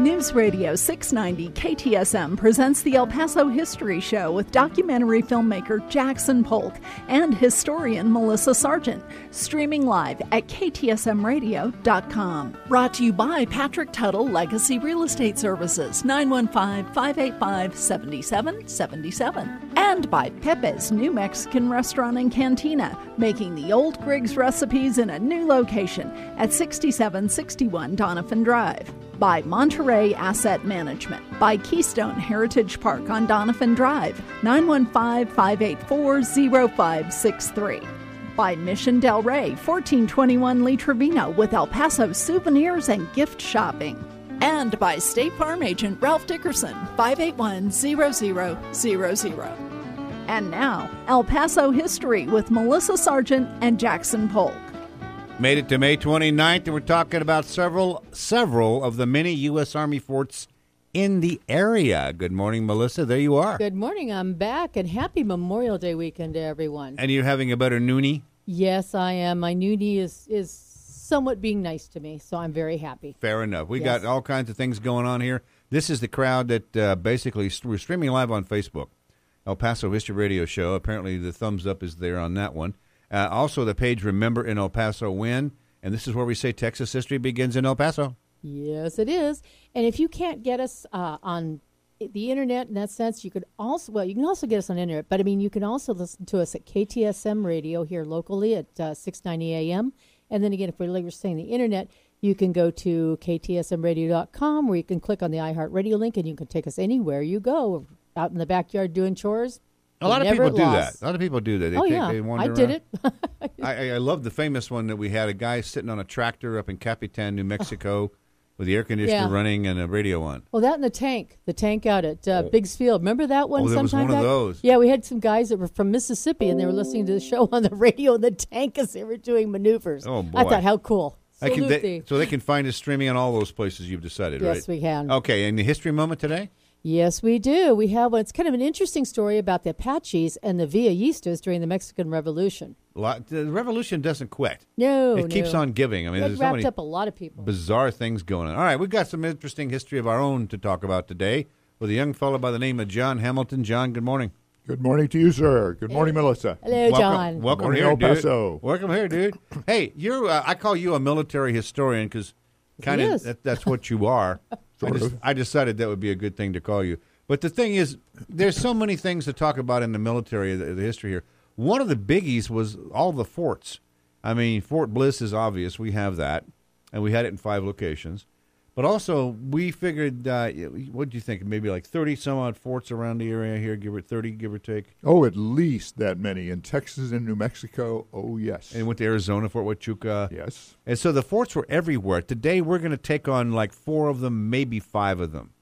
News Radio 690 KTSM presents the El Paso History Show with documentary filmmaker Jackson Polk and historian Melissa Sargent, streaming live at ktsmradio.com. Brought to you by Patrick Tuttle Legacy Real Estate Services, 915-585-7777. And by Pepe's New Mexican Restaurant and Cantina, making the old Griggs recipes in a new location at 6761 Doniphan Drive. By Monterey Asset Management. By Keystone Heritage Park on Doniphan Drive, 915-584-0563. By Mission Del Rey, 1421 Lee Trevino with El Paso souvenirs and gift shopping. And by State Farm Agent Ralph Dickerson, 581-0000. And now, El Paso History with Melissa Sargent and Jackson Polk. Made it to May 29th, and we're talking about several of the many U.S. Army forts in the area. Good morning, Melissa. There you are. Good morning. I'm back, and happy Memorial Day weekend to everyone. And you're having a better noonie? Yes, I am. My noonie is somewhat being nice to me, so I'm very happy. Fair enough. We got all kinds of things going on here. This is the crowd that basically we're streaming live on Facebook. El Paso History Radio Show. Apparently the thumbs up is there on that one. Also, the page Remember in El Paso When, and this is where we say Texas history begins in El Paso. Yes, it is. And if you can't get us on the internet in that sense, you can also get us on the internet, but I mean, you can also listen to us at KTSM Radio here locally at 690 AM. And then again, if we're saying the internet, you can go to ktsmradio.com where you can click on the iHeartRadio link and you can take us anywhere you go, out in the backyard doing chores. A lot of people do that. A lot of people do that. They I did it. I love the famous one that we had, a guy sitting on a tractor up in Capitan, New Mexico, with the air conditioner running and a radio on. Well, that and the tank out at Biggs Field. Remember that one? There was one of those. Yeah, we had some guys that were from Mississippi, and they were listening to the show on the radio in the tank as they were doing maneuvers. Oh, boy. I thought, how cool. So they can find us streaming on all those places you've decided, right? Yes, we can. Okay, and the history moment today? Yes, we do. We have one. It's kind of an interesting story about the Apaches and the Villallistas during the Mexican Revolution. The revolution doesn't quit. It keeps on giving. I mean, there's wrapped up a lot of people. Bizarre things going on. All right, we've got some interesting history of our own to talk about today with a young fellow by the name of John Hamilton. John, good morning. Good morning to you, sir. Good morning, Melissa. Hello, John. Welcome morning, here, El Paso. Dude. Welcome here, dude. Hey, you're. I call you a military historian because kind of that's what you are. I decided that would be a good thing to call you. But the thing is, there's so many things to talk about in the military, the history here. One of the biggies was all the forts. I mean, Fort Bliss is obvious. We have that, and we had it in 5 locations. But also, we figured, what do you think, maybe like 30-some-odd forts around the area here, give or take? Oh, at least that many. In Texas and New Mexico, oh, yes. And went to Arizona, Fort Huachuca. Yes. And so the forts were everywhere. Today, we're going to take on like 4 of them, maybe 5 of them.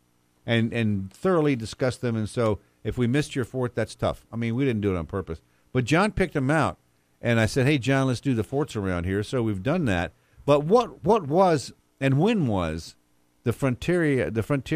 And thoroughly discuss them. And so if we missed your fort, that's tough. I mean, we didn't do it on purpose. But John picked them out. And I said, hey, John, let's do the forts around here. So we've done that. But what was and when was the frontier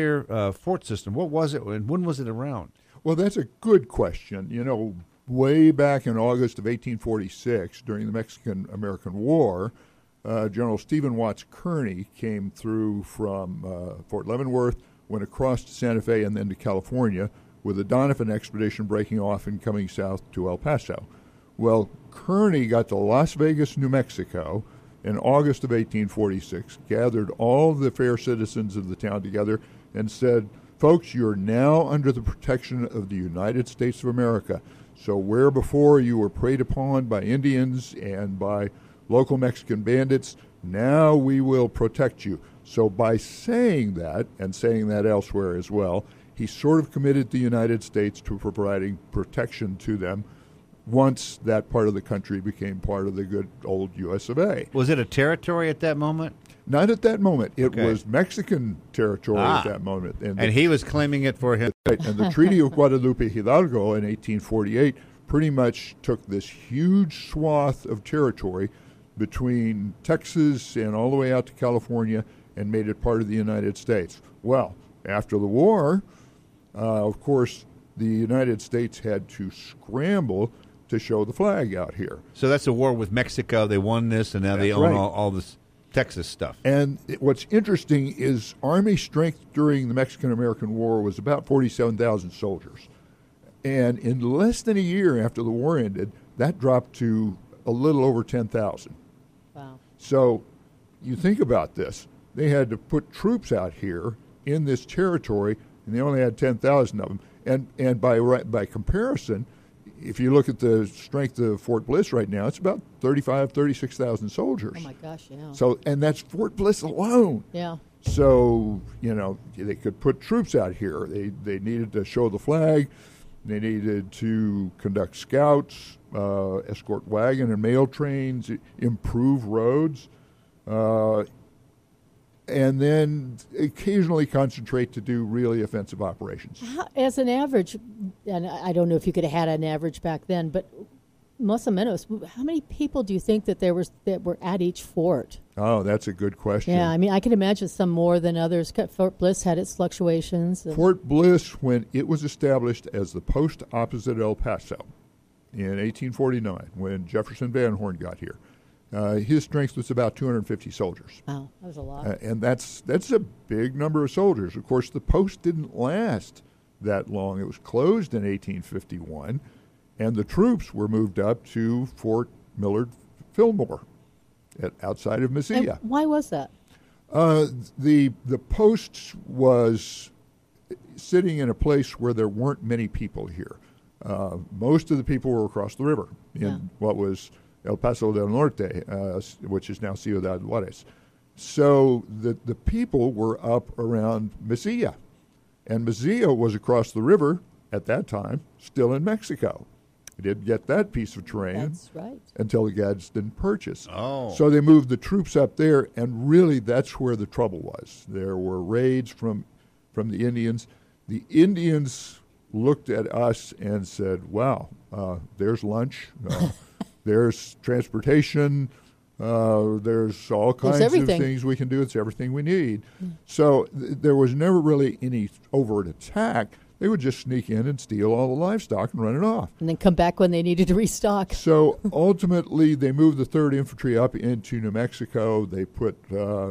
fort system? What was it and when was it around? Well, that's a good question. You know, way back in August of 1846, during the Mexican-American War, General Stephen Watts Kearny came through from Fort Leavenworth, went across to Santa Fe and then to California with the Doniphan expedition breaking off and coming south to El Paso. Well, Kearny got to Las Vegas, New Mexico in August of 1846, gathered all the fair citizens of the town together and said, folks, you're now under the protection of the United States of America. So where before you were preyed upon by Indians and by local Mexican bandits, now we will protect you. So by saying that, and saying that elsewhere as well, he sort of committed the United States to providing protection to them once that part of the country became part of the good old U.S. of A. Was it a territory at that moment? Not at that moment. It was Mexican territory at that moment. And he was claiming it for him. Right, and the Treaty of Guadalupe Hidalgo in 1848 pretty much took this huge swath of territory between Texas and all the way out to California and made it part of the United States. Well, after the war, of course, the United States had to scramble to show the flag out here. So that's a war with Mexico. They won this, and now they own all this Texas stuff. And what's interesting is Army strength during the Mexican-American War was about 47,000 soldiers. And in less than a year after the war ended, that dropped to a little over 10,000. Wow. So you think about this. They had to put troops out here in this territory, and they only had 10,000 of them. And by comparison, if you look at the strength of Fort Bliss right now, it's about 36,000 soldiers. Oh, my gosh, yeah. So, and that's Fort Bliss alone. Yeah. So, they could put troops out here. They needed to show the flag. They needed to conduct scouts, escort wagon and mail trains, improve roads, and then occasionally concentrate to do really offensive operations. As an average, and I don't know if you could have had an average back then, but más o menos, how many people do you think that were at each fort? Oh, that's a good question. Yeah, I mean, I can imagine some more than others. Fort Bliss had its fluctuations. Fort Bliss, when it was established as the post opposite El Paso in 1849, when Jefferson Van Horn got here, his strength was about 250 soldiers. Wow, that was a lot. And that's a big number of soldiers. Of course, the post didn't last that long. It was closed in 1851, and the troops were moved up to Fort Millard Fillmore outside of Mesilla. And why was that? The post was sitting in a place where there weren't many people here. Most of the people were across the river in what was El Paso del Norte, which is now Ciudad Juarez. So the people were up around Mesilla. And Mesilla was across the river at that time, still in Mexico. They didn't get that piece of terrain until the Gadsden Purchase. Oh. So they moved the troops up there, and really that's where the trouble was. There were raids from the Indians. The Indians looked at us and said, wow, there's lunch, there's transportation, there's all kinds of things we can do. It's everything we need. So there was never really any overt attack. They would just sneak in and steal all the livestock and run it off. And then come back when they needed to restock. So ultimately, they moved the 3rd Infantry up into New Mexico. They put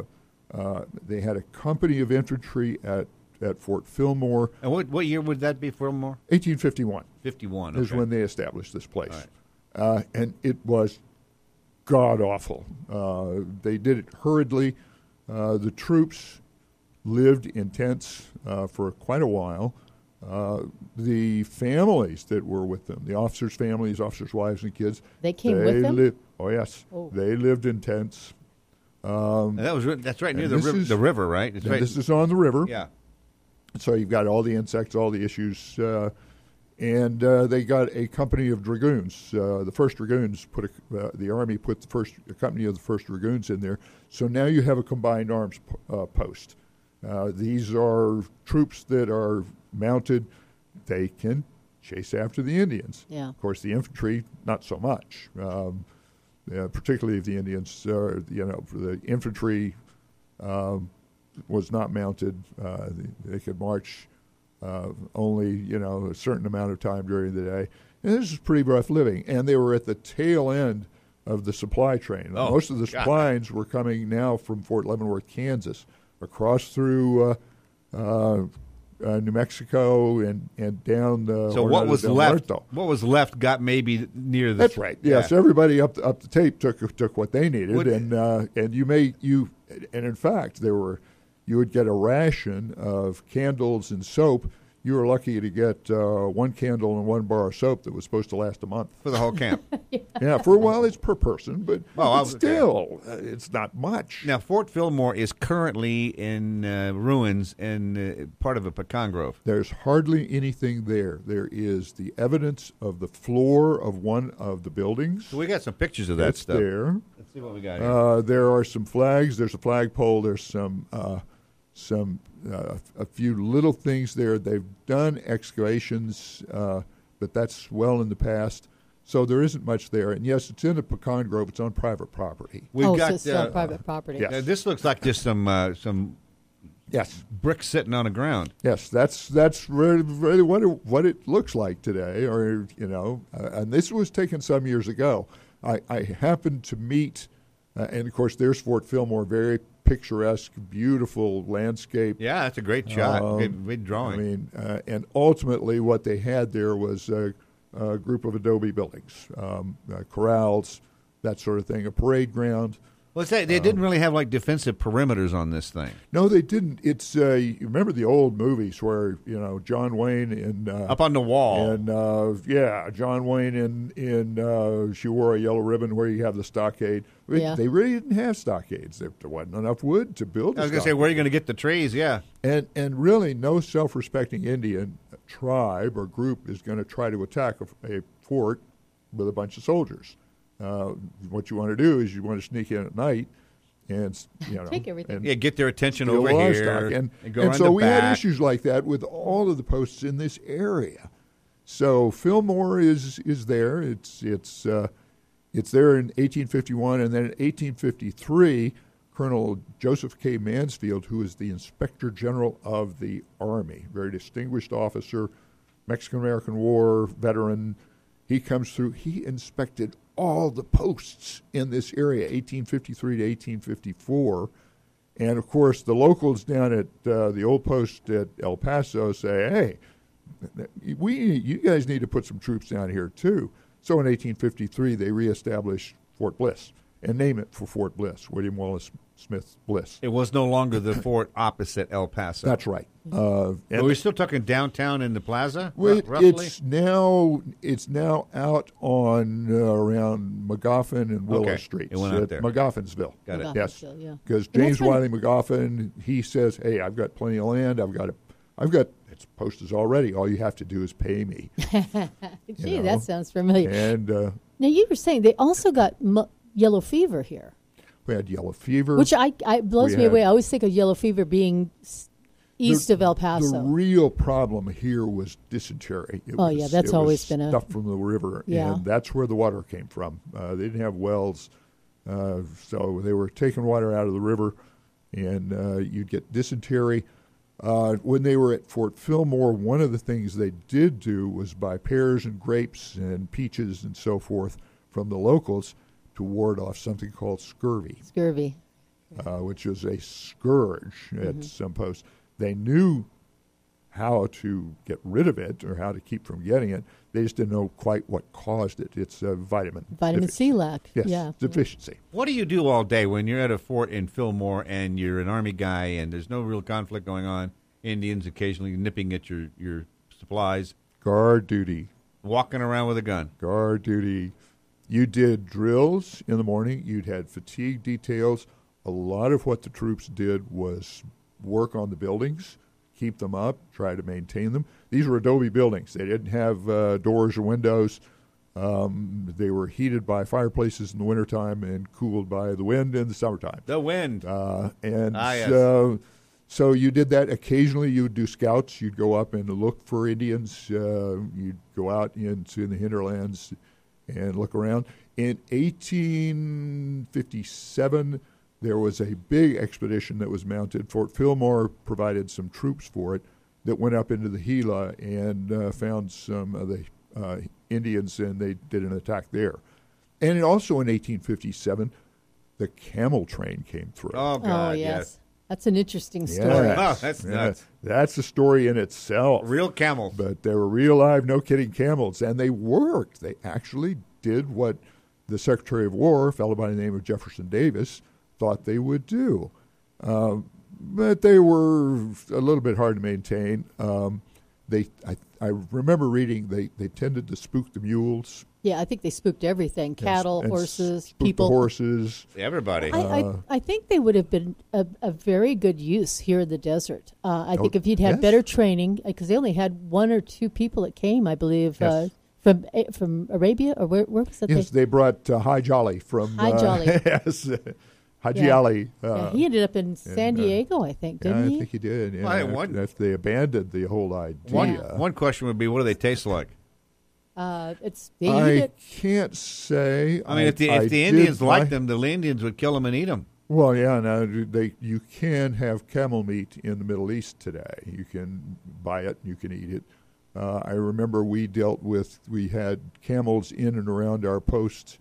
they had a company of infantry at Fort Fillmore. And what year would that be, Fillmore? 1851. 51, is when they established this place. Right. And it was god-awful. They did it hurriedly. The troops lived in tents for quite a while. The families that were with them, the officers' families, officers' wives and kids, they came with them? Oh, yes. Oh. They lived in tents. That's right near the river, right? This is on the river. Yeah. So you've got all the insects, all the issues, and they got a company of dragoons. The 1st Dragoons the Army put a company of the 1st Dragoons in there. So now you have a combined arms post. These are troops that are mounted. They can chase after the Indians. Yeah. Of course, the infantry, not so much. Particularly if the Indians, the infantry was not mounted. They could march only, a certain amount of time during the day. And this is pretty rough living. And they were at the tail end of the supply train. Oh, most of the supplies were coming now from Fort Leavenworth, Kansas, across through New Mexico and down the. So what was left? What was left got maybe near the. That's right. Yes, everybody up the tape took what they needed, and in fact you would get a ration of candles and soap. You were lucky to get 1 candle and 1 bar of soap that was supposed to last a month. For the whole camp. Yeah, for a while it's per person, but still, it's not much. Now, Fort Fillmore is currently in ruins in part of a pecan grove. There's hardly anything there. There is the evidence of the floor of one of the buildings. So we got some pictures of that stuff. There. Let's see what we got here. There are some flags. There's a flagpole. There's some a few little things there. They've done excavations, but that's well in the past. So there isn't much there. And yes, it's in a pecan grove. It's on private property. So it's on private property. Yes. This looks like just some bricks sitting on the ground. Yes, that's really what it looks like today. And this was taken some years ago. I happened to meet And, of course, there's Fort Fillmore, very picturesque, beautiful landscape. Yeah, that's a great shot. Great drawing. I mean, and ultimately what they had there was a group of adobe buildings, corrals, that sort of thing, a parade ground. Well, they didn't really have like defensive perimeters on this thing. No, they didn't. It's you remember the old movies where John Wayne in up on the wall, and John Wayne in She Wore a Yellow Ribbon, where you have the stockade. They really didn't have stockades. There wasn't enough wood to build. I was going to say, where are you going to get the trees? Yeah, and really, no self-respecting Indian tribe or group is going to try to attack a fort with a bunch of soldiers. What you want to do is you want to sneak in at night and take everything. Get their attention over here. And go around so the we back. had issues like that with all of the posts in this area. So Fillmore is there. It's there in 1851, and then in 1853, Colonel Joseph K. Mansfield, who is the Inspector General of the Army, very distinguished officer, Mexican-American War veteran, he comes through. He inspected all the posts in this area, 1853 to 1854. And, of course, the locals down at the old post at El Paso say, hey, you guys need to put some troops down here, too. So in 1853, they reestablished Fort Bliss and name it for Fort Bliss, William Wallace Smith Bliss. It was no longer the fort opposite El Paso. That's right. Are we still talking downtown in the plaza, roughly? Roughly? It's now out on around McGoffin and Willow Streets. It went out there. McGoffinsville. Got it. Yes, yeah. because James Wiley McGoffin, he says, "Hey, I've got plenty of land. I've got its posted already. All you have to do is pay me." Gee, that sounds familiar. And now you were saying they also got yellow fever here. We had yellow fever, which blows me away. I always think of yellow fever being east of El Paso. The real problem here was dysentery. That's always been stuff from the river, and that's where the water came from. They didn't have wells, so they were taking water out of the river, and you'd get dysentery. When they were at Fort Fillmore, one of the things they did do was buy pears and grapes and peaches and so forth from the locals to ward off something called scurvy. Scurvy. Which was a scourge at some posts. They knew how to get rid of it or how to keep from getting it. They just didn't know quite what caused it. It's vitamin C lack. Yes, deficiency. What do you do all day when you're at a fort in Fillmore and you're an Army guy and there's no real conflict going on? Indians occasionally nipping at your supplies. Guard duty. Walking around with a gun. Guard duty. You did drills in the morning. You'd had fatigue details. A lot of what the troops did was work on the buildings, keep them up, try to maintain them. These were adobe buildings. They didn't have doors or windows. They were heated by fireplaces in the wintertime and cooled by the wind in the summertime. The wind. Yes. So you did that. Occasionally you would do scouts. You'd go up and look for Indians. You'd go out into the hinterlands and look around. In 1857, there was a big expedition that was mounted. Fort Fillmore provided some troops for it that went up into the Gila and found some of the Indians, and they did an attack there. And also in 1857, the camel train came through. Oh, God, yes. That's an interesting story. Yes. Oh, that's nuts. That's a story in itself. Real camels. But they were real live, no kidding camels. And they worked. They actually did what the Secretary of War, a fellow by the name of Jefferson Davis, thought they would do. But they were a little bit hard to maintain. I remember reading they tended to spook the mules. Yeah, I think they spooked everything. Cattle, and horses, people. The horses. Everybody. I think they would have been a very good use here in the desert. I think if you'd had yes. better training, because they only had one or two people that came, I believe, yes. From Arabia, or where was that? Yes, they brought Haji Jolly from... Haji Jolly. Yes, Haji Ali. He ended up in San Diego, I think, didn't he? I think he did. Yeah, Well, they abandoned the whole idea. One question would be, what do they taste like? I can't say. I mean, if the Indians liked them, the Indians would kill them and eat them. Well, yeah. Now you can have camel meat in the Middle East today. You can buy it. You can eat it. I remember we had camels in and around our posts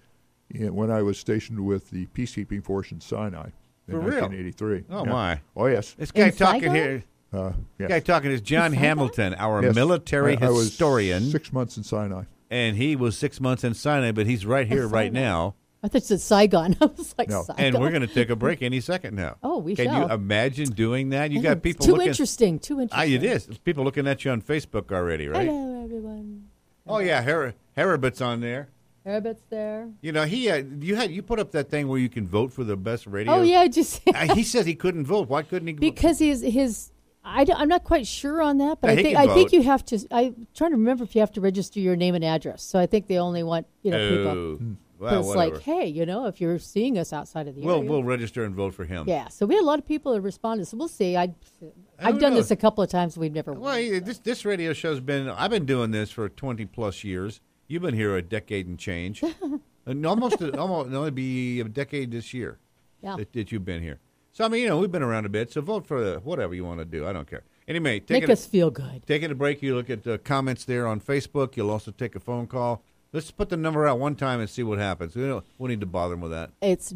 when I was stationed with the peacekeeping force in Sinai in 1983. Oh, my. Oh, yes. This guy In talking Saigon? here. Yes. This guy talking is John Hamilton, our Yes. military I was historian. 6 months in Sinai. And he was 6 months in Sinai, but he's right here, right now. I thought you said Saigon. I was like, No. Saigon. And we're going to take a break any second now. Oh, we Can shall. you imagine doing that? You got people too looking. interesting. Too interesting. It is. People looking at you on Facebook already, right? Hello, everyone. Oh yeah, Haribut's on there. Haribut's there. You know, you put up that thing where you can vote for the best radio. Oh yeah, just He says he couldn't vote. Why couldn't he? because I'm not quite sure on that, but Yeah, he can I think vote. you have to. I'm trying to remember if you have to register your name and address. So I think they only want people. Oh, But well, it's whatever. like, hey, if you're seeing us outside of the area, We'll register and vote for him. yeah. So we had a lot of people that responded. So we'll see. I've don't done know. this a couple of times. We've never. Well, this radio show's I've been doing this for 20 plus years. You've been here a decade and change, and almost it'll be a decade this year. Yeah. That you've been here. So I mean, we've been around a bit. So vote for whatever you want to do. I don't care. Anyway, Make us feel good. Taking a break, you look at the comments there on Facebook. You'll also take a phone call. Let's put the number out one time and see what happens. We don't need to bother them with that. It's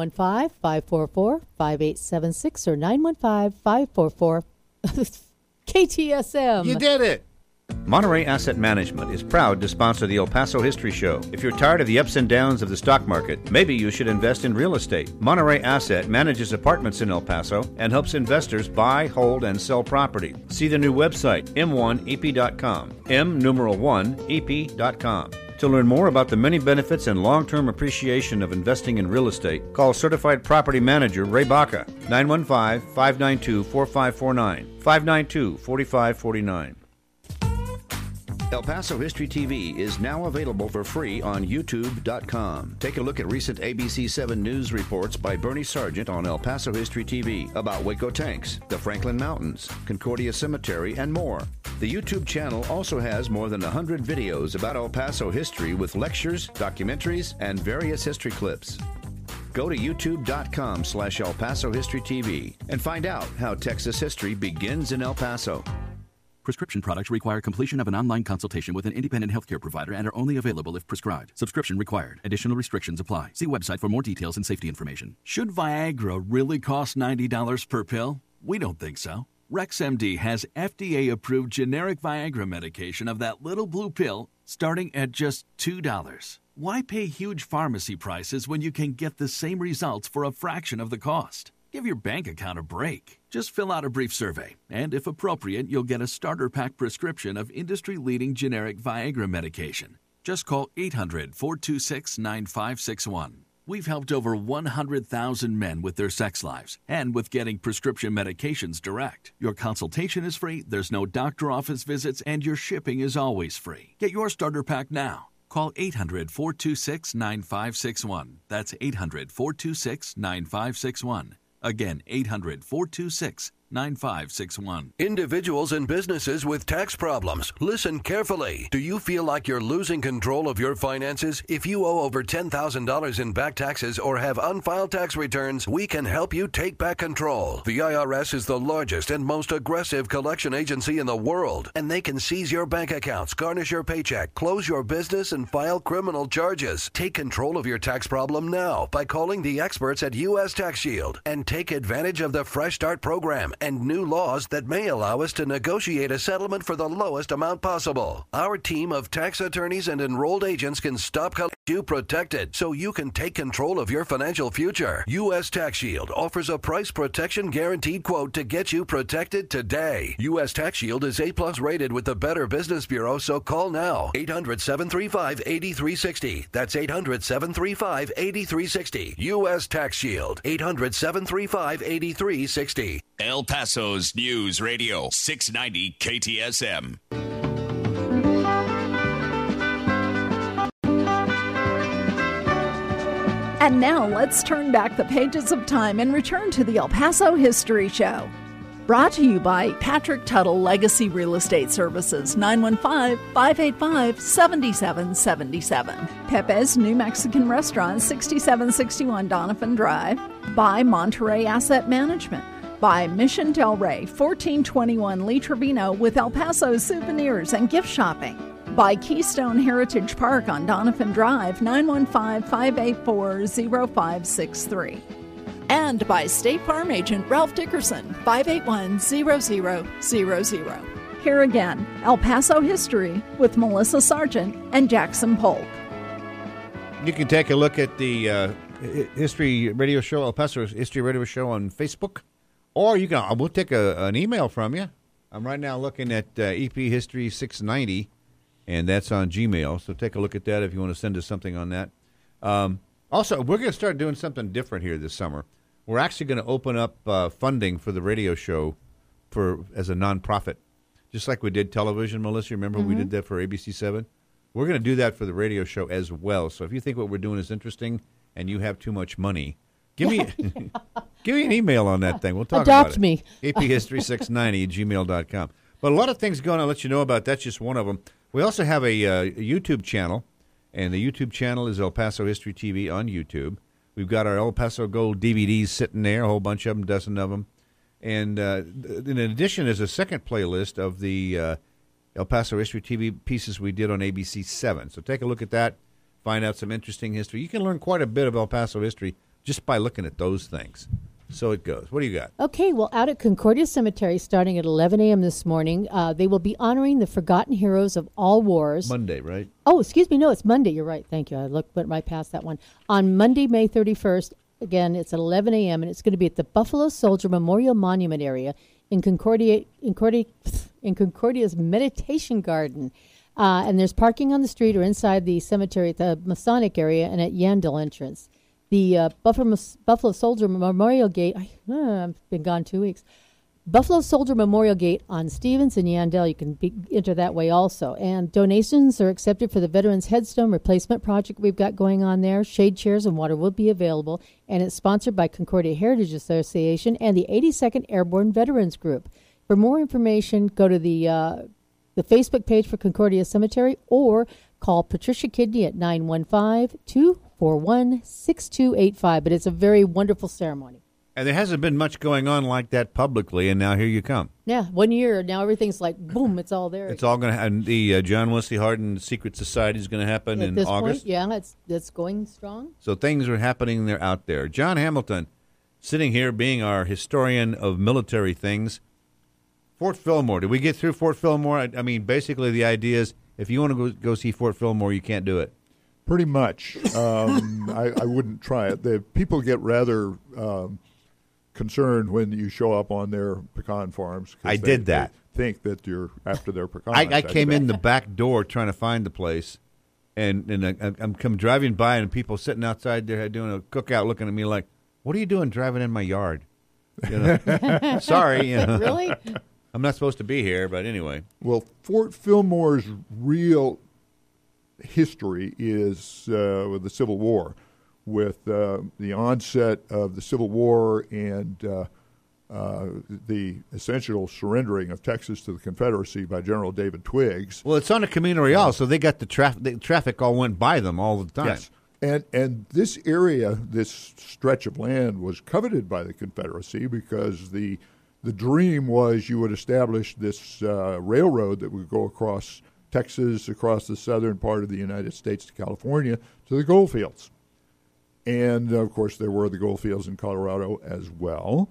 915-544-5876 or 915-544-KTSM. You did it! Monterey Asset Management is proud to sponsor the El Paso History Show. If you're tired of the ups and downs of the stock market, maybe you should invest in real estate. Monterey Asset manages apartments in El Paso and helps investors buy, hold, and sell property. See the new website, m1ep.com, m1ep.com. To learn more about the many benefits and long-term appreciation of investing in real estate, call Certified Property Manager Ray Baca, 915-592-4549, 592-4549. El Paso History TV is now available for free on YouTube.com. Take a look at recent ABC7 News reports by Bernie Sargent on El Paso History TV about Waco Tanks, the Franklin Mountains, Concordia Cemetery, and more. The YouTube channel also has more than 100 videos about El Paso history with lectures, documentaries, and various history clips. Go to youtube.com/El Paso History TV and find out how Texas history begins in El Paso. Prescription products require completion of an online consultation with an independent healthcare provider and are only available if prescribed. Subscription required. Additional restrictions apply. See website for more details and safety information. Should Viagra really cost $90 per pill? We don't think so. RexMD has FDA-approved generic Viagra medication of that little blue pill starting at just $2. Why pay huge pharmacy prices when you can get the same results for a fraction of the cost? Give your bank account a break. Just fill out a brief survey, and if appropriate, you'll get a starter pack prescription of industry-leading generic Viagra medication. Just call 800-426-9561. We've helped over 100,000 men with their sex lives and with getting prescription medications direct. Your consultation is free, there's no doctor office visits, and your shipping is always free. Get your starter pack now. Call 800-426-9561. That's 800-426-9561. Again, 800-426-9561. Individuals and businesses with tax problems, listen carefully. Do you feel like you're losing control of your finances? If you owe over $10,000 in back taxes or have unfiled tax returns, we can help you take back control. The IRS is the largest and most aggressive collection agency in the world, and they can seize your bank accounts, garnish your paycheck, close your business, and file criminal charges. Take control of your tax problem now by calling the experts at U.S. Tax Shield and take advantage of the Fresh Start program and new laws that may allow us to negotiate a settlement for the lowest amount possible. Our team of tax attorneys and enrolled agents can stop you protected so you can take control of your financial future. U.S. Tax Shield offers a price protection guaranteed quote to get you protected today. U.S. Tax Shield is A+ rated with the Better Business Bureau, so call now. 800-735-8360. That's 800-735-8360. U.S. Tax Shield. 800-735-8360. El Paso's News Radio, 690 KTSM. And now let's turn back the pages of time and return to the El Paso History Show. Brought to you by Patrick Tuttle Legacy Real Estate Services, 915-585-7777. Pepe's New Mexican Restaurant, 6761 Donovan Drive. By Monterey Asset Management. By Mission Del Rey, 1421 Lee Trevino with El Paso souvenirs and gift shopping. By Keystone Heritage Park on Donovan Drive, 915-584-0563. And by State Farm Agent Ralph Dickerson, 581-0000. Here again, El Paso History with Melissa Sargent and Jackson Polk. You can take a look at the History Radio Show, El Paso History Radio Show on Facebook, or we'll take an email from you. I'm right now looking at EP History 690, and that's on Gmail, so take a look at that if you want to send us something on that. Also, we're going to start doing something different here this summer. We're actually going to open up funding for the radio show as a nonprofit, just like we did television, Melissa. Remember we did that for ABC7? We're going to do that for the radio show as well. So if you think what we're doing is interesting and you have too much money, give me an email on that thing. We'll talk about it. Adopt me. APHistory690@gmail.com. But a lot of things going on. I'll let you know about. That's just one of them. We also have a YouTube channel, and the YouTube channel is El Paso History TV on YouTube. We've got our El Paso Gold DVDs sitting there, a whole bunch of them, dozen of them. And in addition, there's a second playlist of the El Paso History TV pieces we did on ABC7. So take a look at that, find out some interesting history. You can learn quite a bit of El Paso history just by looking at those things. So it goes. What do you got? Okay, well, out at Concordia Cemetery, starting at 11 a.m. this morning, they will be honoring the forgotten heroes of all wars. Monday, right? Oh, excuse me. No, it's Monday. You're right. Thank you. I went right past that one. On Monday, May 31st, again, it's at 11 a.m., and it's going to be at the Buffalo Soldier Memorial Monument area in Concordia's Meditation Garden. And there's parking on the street or inside the cemetery at the Masonic area and at Yandell entrance. The Buffalo Soldier Memorial Gate, I've been gone 2 weeks. Buffalo Soldier Memorial Gate on Stevens and Yandell. You can enter that way also. And donations are accepted for the Veterans Headstone Replacement Project we've got going on there. Shade chairs and water will be available. And it's sponsored by Concordia Heritage Association and the 82nd Airborne Veterans Group. For more information, go to the Facebook page for Concordia Cemetery or call Patricia Kidney at 915-241-6285. But it's a very wonderful ceremony. And there hasn't been much going on like that publicly, and now here you come. Yeah, 1 year. Now everything's like, boom, it's all there. It's all going to happen. The John Wesley Hardin Secret Society is going to happen in August. Point, yeah, it's going strong. So things are happening there out there. John Hamilton, sitting here being our historian of military things. Fort Fillmore. Did we get through Fort Fillmore? I mean, basically the idea is if you want to go see Fort Fillmore, you can't do it. Pretty much. I wouldn't try it. The people get rather concerned when you show up on their pecan farms. I did that. They think that you're after their pecans. I came in the back door trying to find the place, and I'm driving by, and people sitting outside there doing a cookout looking at me like, what are you doing driving in my yard? You know? Sorry. You know. Really? I'm not supposed to be here, but anyway. Well, Fort Fillmore's real history is with the Civil War, with the onset of the Civil War and the essential surrendering of Texas to the Confederacy by General David Twiggs. Well, it's on the Camino Real, so they got the traffic all went by them all the time. Yes. And this area, this stretch of land, was coveted by the Confederacy because the dream was you would establish this railroad that would go across Texas, across the southern part of the United States to California, to the gold fields. And, of course, there were the gold fields in Colorado as well.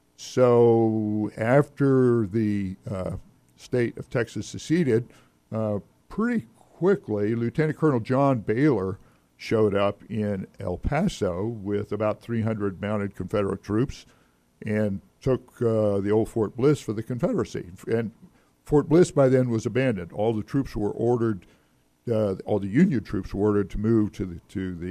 So after the state of Texas seceded, pretty quickly, Lieutenant Colonel John Baylor showed up in El Paso with about 300 mounted Confederate troops and took the old Fort Bliss for the Confederacy. And Fort Bliss by then was abandoned. All the troops were ordered, all the Union troops were ordered to move to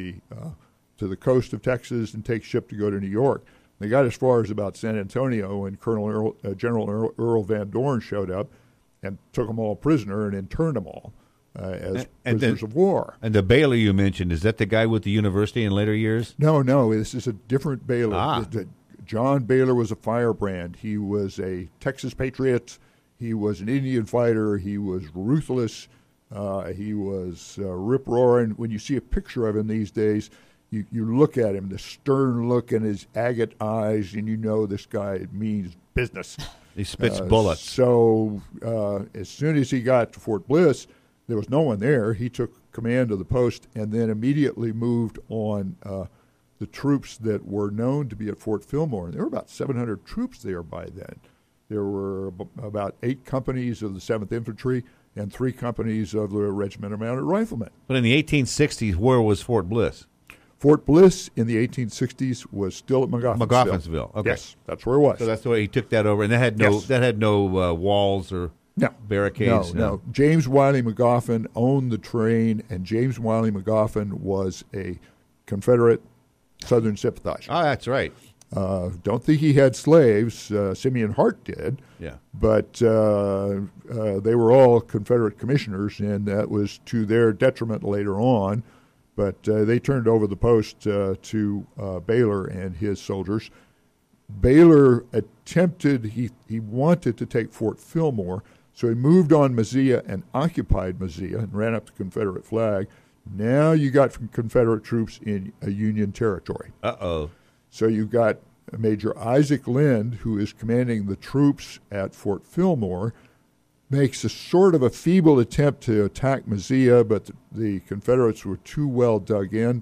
the coast of Texas and take ship to go to New York. They got as far as about San Antonio when General Earl Van Dorn showed up and took them all prisoner and interned them all as prisoners of war. And the Baylor you mentioned, is that the guy with the university in later years? No, this is a different Baylor. John Baylor was a firebrand. He was a Texas patriot. He was an Indian fighter. He was ruthless. He was rip-roaring. When you see a picture of him these days, you look at him, the stern look in his agate eyes, and you know this guy means business. He spits bullets. So as soon as he got to Fort Bliss, there was no one there. He took command of the post and then immediately moved on the troops that were known to be at Fort Fillmore. And there were about 700 troops there by then. There were about 8 companies of the 7th Infantry and 3 companies of the Regiment of Mounted Riflemen. But in the 1860s, where was Fort Bliss? Fort Bliss in the 1860s was still at McGoffinsville. Okay. Yes, that's where it was. So that's the way he took that over, and that had no walls or barricades. No. James Wiley McGoffin owned the train, and James Wiley McGoffin was a Confederate Southern sympathizer. Oh, that's right. Don't think he had slaves. Simeon Hart did. Yeah. But they were all Confederate commissioners, and that was to their detriment later on. But they turned over the post to Baylor and his soldiers. Baylor attempted, he wanted to take Fort Fillmore, so he moved on Mazia and occupied Mazia and ran up the Confederate flag. Now you got Confederate troops in a Union territory. Uh-oh. So you've got Major Isaac Lind, who is commanding the troops at Fort Fillmore, makes a sort of a feeble attempt to attack Mazia, but the Confederates were too well dug in.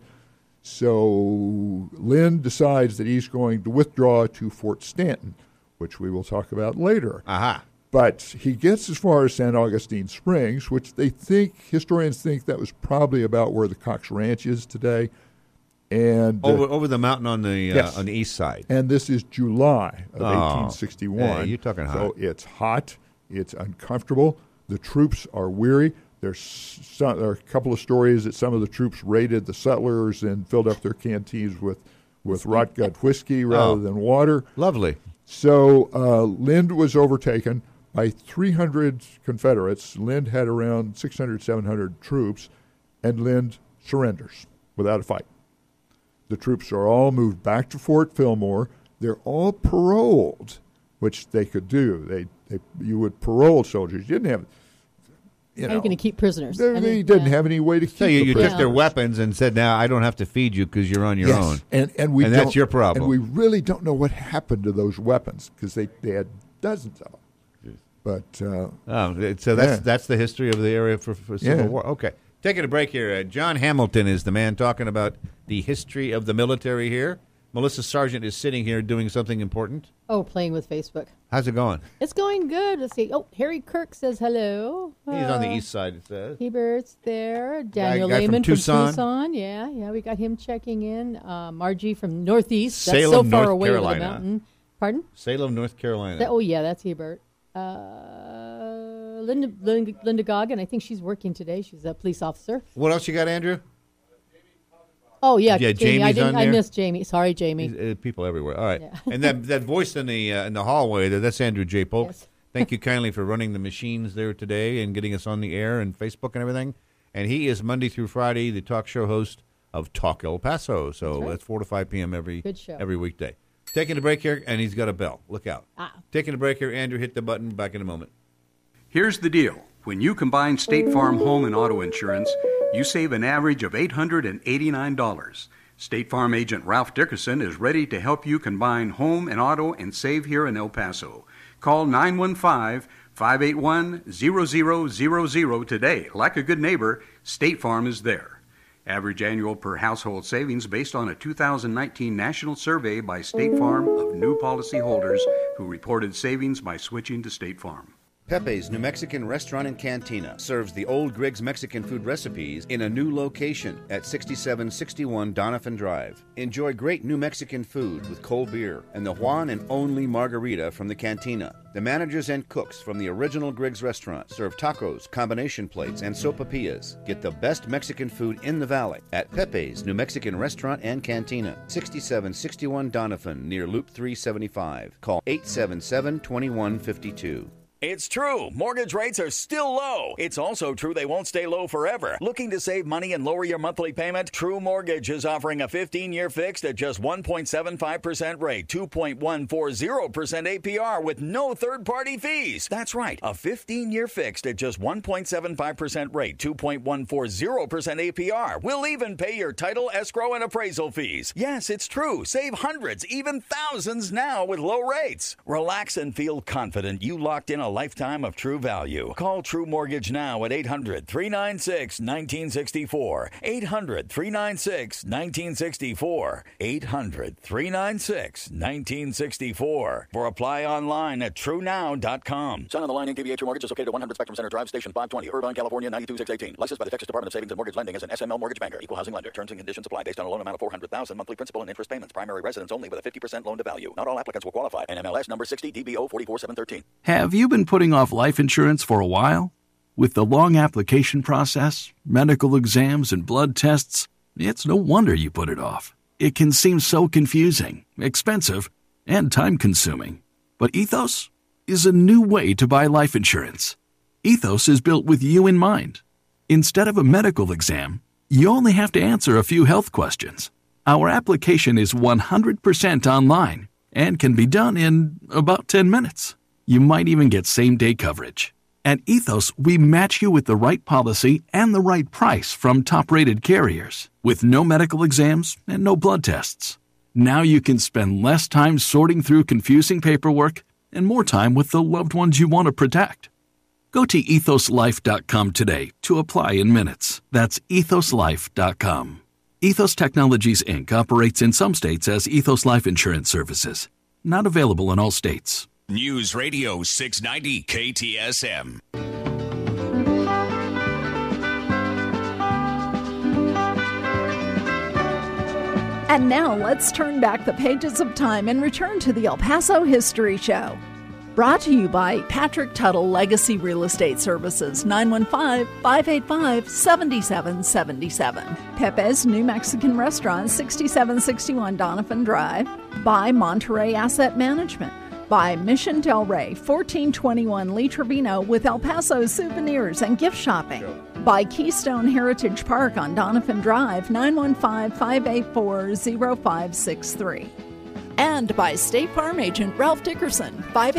So Lind decides that he's going to withdraw to Fort Stanton, which we will talk about later. Aha. But he gets as far as San Augustine Springs, which historians think that was probably about where the Cox Ranch is today. And over the mountain on the east side. And this is July of 1861. Yeah, you're talking hot. So it's hot. It's uncomfortable. The troops are weary. There are a couple of stories that some of the troops raided the settlers and filled up their canteens with rot gut whiskey rather than water. Lovely. So Lind was overtaken by 300 Confederates. Lind had around 600, 700 troops, and Lind surrenders without a fight. The troops are all moved back to Fort Fillmore. They're all paroled, which they could do. You would parole soldiers. You didn't have, How are you going to keep prisoners? They didn't have any way to keep you prisoners. took their weapons and said, now I don't have to feed you because you're on your own. And that's your problem. And we really don't know what happened to those weapons because they had dozens of them. But so that's the history of the area for Civil War. Okay. Taking a break here. John Hamilton is the man talking about the history of the military here. Melissa Sargent is sitting here doing something important. Oh, playing with Facebook. How's it going? It's going good. Let's see. Oh, Harry Kirk says hello. He's on the east side, it says. Hebert's there. Daniel guy Lehman from Tucson. Yeah, we got him checking in. Margie from Northeast. Salem, that's so far North away Carolina. over the mountain. Pardon? Salem, North Carolina. That's Hebert. Linda Goggin, I think she's working today. She's a police officer. What else you got, Andrew? Oh, yeah, Jamie. I missed Jamie. Sorry, Jamie. People everywhere. All right. Yeah. And that voice in the hallway, that's Andrew J. Polk. Yes. Thank you kindly for running the machines there today and getting us on the air and Facebook and everything. And he is Monday through Friday the talk show host of Talk El Paso. So that's 4 to 5 p.m. every weekday. Taking a break here, and he's got a bell. Look out. Taking a break here. Andrew, hit the button. Back in a moment. Here's the deal. When you combine State Farm home and auto insurance, you save an average of $889. State Farm agent Ralph Dickerson is ready to help you combine home and auto and save here in El Paso. Call 915-581-0000 today. Like a good neighbor, State Farm is there. Average annual per household savings based on a 2019 national survey by State Farm of new policyholders who reported savings by switching to State Farm. Pepe's New Mexican Restaurant and Cantina serves the old Griggs Mexican food recipes in a new location at 6761 Doniphan Drive. Enjoy great New Mexican food with cold beer and the one and only margarita from the Cantina. The managers and cooks from the original Griggs restaurant serve tacos, combination plates, and sopapillas. Get the best Mexican food in the valley at Pepe's New Mexican Restaurant and Cantina, 6761 Doniphan, near Loop 375. Call 877-2152. It's true. Mortgage rates are still low. It's also true they won't stay low forever. Looking to save money and lower your monthly payment? True Mortgage is offering a 15-year fixed at just 1.75% rate, 2.140% APR with no third-party fees. That's right, a 15-year fixed at just 1.75% rate, 2.140% APR. We'll even pay your title, escrow, and appraisal fees. Yes, it's true. Save hundreds, even thousands now with low rates. Relax and feel confident you locked in a lifetime of true value. Call True Mortgage now at 800-396-1964. 800-396-1964. 800-396-1964. Or apply online at TrueNow.com. Sign on the line and KBH Mortgage is located at 100 Spectrum Center Drive, Station 520, Irvine, California, 92618. Licensed by the Texas Department of Savings and Mortgage Lending as an SML Mortgage Banker. Equal housing lender. Terms and conditions apply based on a loan amount of $400,000. Monthly principal and interest payments. Primary residence only with a 50% loan to value. Not all applicants will qualify. NMLS number 60 DBO 44713. Have you been putting off life insurance for a while? With the long application process, medical exams, and blood tests, it's no wonder you put it off. It can seem so confusing, expensive, and time-consuming. But Ethos is a new way to buy life insurance. Ethos is built with you in mind. Instead of a medical exam, you only have to answer a few health questions. Our application is 100% online and can be done in about 10 minutes. You might even get same-day coverage. At Ethos, we match you with the right policy and the right price from top-rated carriers, with no medical exams and no blood tests. Now you can spend less time sorting through confusing paperwork and more time with the loved ones you want to protect. Go to ethoslife.com today to apply in minutes. That's ethoslife.com. Ethos Technologies, Inc. operates in some states as Ethos Life Insurance Services. Not available in all states. News Radio 690 KTSM. And now let's turn back the pages of time and return to the El Paso History Show. Brought to you by Patrick Tuttle Legacy Real Estate Services, 915-585-7777. Pepe's New Mexican Restaurant, 6761 Donovan Drive. By Monterey Asset Management. By Mission Del Rey, 1421 Lee Trevino with El Paso souvenirs and gift shopping. By Keystone Heritage Park on Donovan Drive, 915-584-0563. And by State Farm Agent Ralph Dickerson,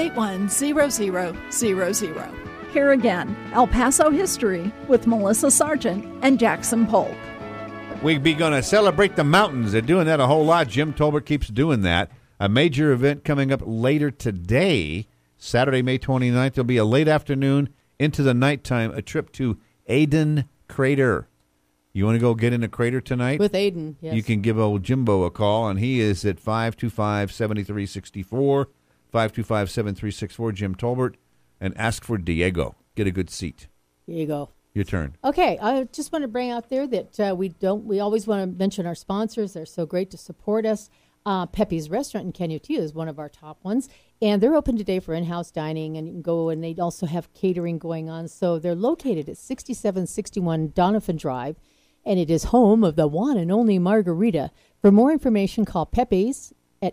581-0000. Here again, El Paso History with Melissa Sargent and Jackson Polk. We'll be going to celebrate the mountains. They're doing that a whole lot. Jim Tolbert keeps doing that. A major event coming up later today, Saturday, May 29th. There'll be a late afternoon into the nighttime, a trip to Aden Crater. You want to go get in a crater tonight? With Aden, yes. You can give old Jimbo a call, and he is at 525-7364, 525-7364, Jim Tolbert, and ask for Diego. Get a good seat. Diego. Your turn. Okay, I just want to bring out there that we always want to mention our sponsors. They're so great to support us. Pepe's Restaurant in Canutillo is one of our top ones, and they're open today for in-house dining, and you can go, and they also have catering going on. So they're located at 6761 Donovan Drive, and it is home of the one and only margarita. For more information, call Pepe's at